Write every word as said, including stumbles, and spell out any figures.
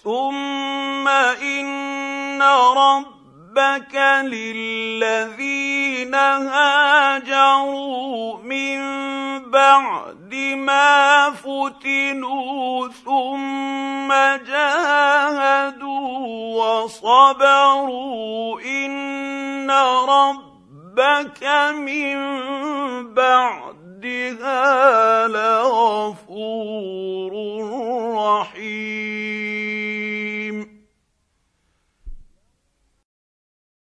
ثم إن ربك للذين هاجروا من بعد ما فتنوا ثم جاهدوا وصبروا إن ربك من بعدها لغفور